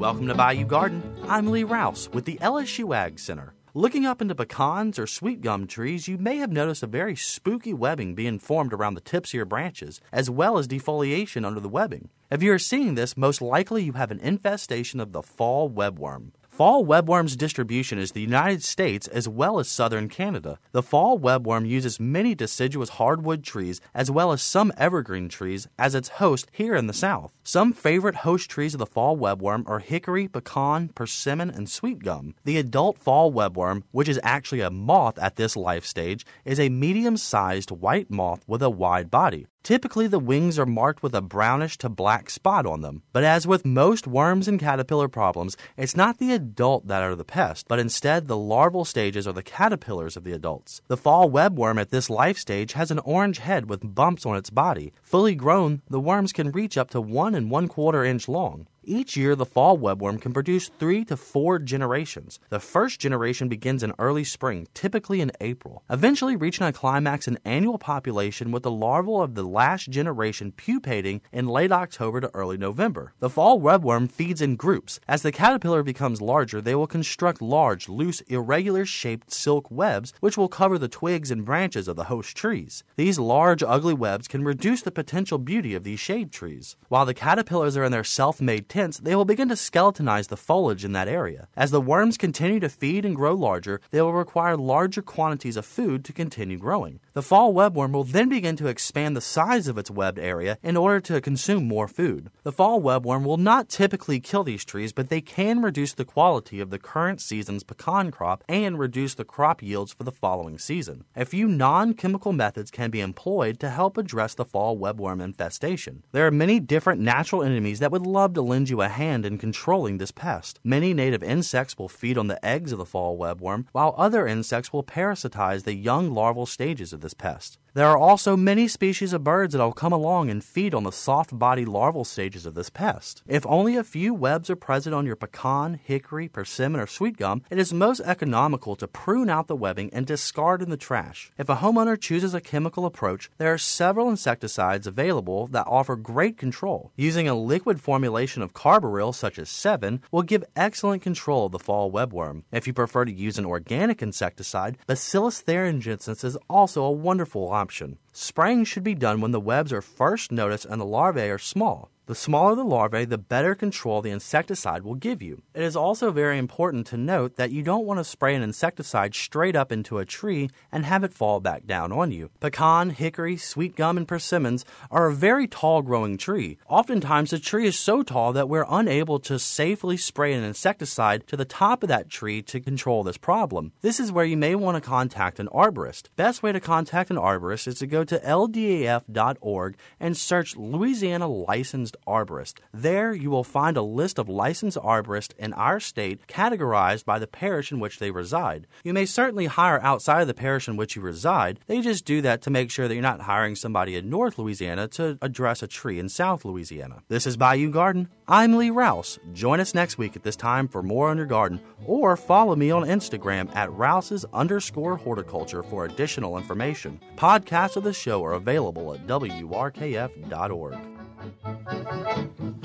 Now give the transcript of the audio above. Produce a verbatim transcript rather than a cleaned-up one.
Welcome to Bayou Garden. I'm Lee Rouse with the L S U Ag Center. Looking up into pecans or sweet gum trees, you may have noticed a very spooky webbing being formed around the tips of your branches, as well as defoliation under the webbing. If you are seeing this, most likely you have an infestation of the fall webworm. Fall webworm's distribution is the United States as well as southern Canada. The fall webworm uses many deciduous hardwood trees as well as some evergreen trees as its host here in the South. Some favorite host trees of the fall webworm are hickory, pecan, persimmon, and sweet gum. The adult fall webworm, which is actually a moth at this life stage, is a medium-sized white moth with a wide body. Typically, the wings are marked with a brownish to black spot on them. But as with most worms and caterpillar problems, it's not the adult that are the pest, but instead the larval stages are the caterpillars of the adults. The fall webworm at this life stage has an orange head with bumps on its body. Fully grown, the worms can reach up to one and one quarter inch long. Each year, the fall webworm can produce three to four generations. The first generation begins in early spring, typically in April, eventually reaching a climax in annual population with the larval of the last generation pupating in late October to early November. The fall webworm feeds in groups. As the caterpillar becomes larger, they will construct large, loose, irregular-shaped silk webs which will cover the twigs and branches of the host trees. These large, ugly webs can reduce the potential beauty of these shade trees. While the caterpillars are in their self-made tents, they will begin to skeletonize the foliage in that area. As the worms continue to feed and grow larger, they will require larger quantities of food to continue growing. The fall webworm will then begin to expand the size of its webbed area in order to consume more food. The fall webworm will not typically kill these trees, but they can reduce the quality of the current season's pecan crop and reduce the crop yields for the following season. A few non-chemical methods can be employed to help address the fall webworm infestation. There are many different natural enemies that would love to lend you a hand in controlling this pest. Many native insects will feed on the eggs of the fall webworm, while other insects will parasitize the young larval stages of this pest. There are also many species of birds that will come along and feed on the soft-bodied larval stages of this pest. If only a few webs are present on your pecan, hickory, persimmon, or sweet gum, it is most economical to prune out the webbing and discard in the trash. If a homeowner chooses a chemical approach, there are several insecticides available that offer great control. Using a liquid formulation of carbaryl, such as Sevin, will give excellent control of the fall webworm. If you prefer to use an organic insecticide, Bacillus thuringiensis is also a wonderful option. Option. Spraying should be done when the webs are first noticed and the larvae are small. The smaller the larvae, the better control the insecticide will give you. It is also very important to note that you don't want to spray an insecticide straight up into a tree and have it fall back down on you. Pecan, hickory, sweet gum, and persimmons are a very tall growing tree. Oftentimes the tree is so tall that we're unable to safely spray an insecticide to the top of that tree to control this problem. This is where you may want to contact an arborist. Best way to contact an arborist is to go to L D A F dot org and search Louisiana Licensed Arborist. There you will find a list of licensed arborists in our state categorized by the parish in which they reside. You may certainly hire outside of the parish in which you reside. They just do that to make sure that you're not hiring somebody in North Louisiana to address a tree in South Louisiana. This is Bayou Garden. I'm Lee Rouse. Join us next week at this time for more on your garden, or follow me on Instagram at Rouse's underscore horticulture for additional information. Podcasts of the show are available at W R K F dot org.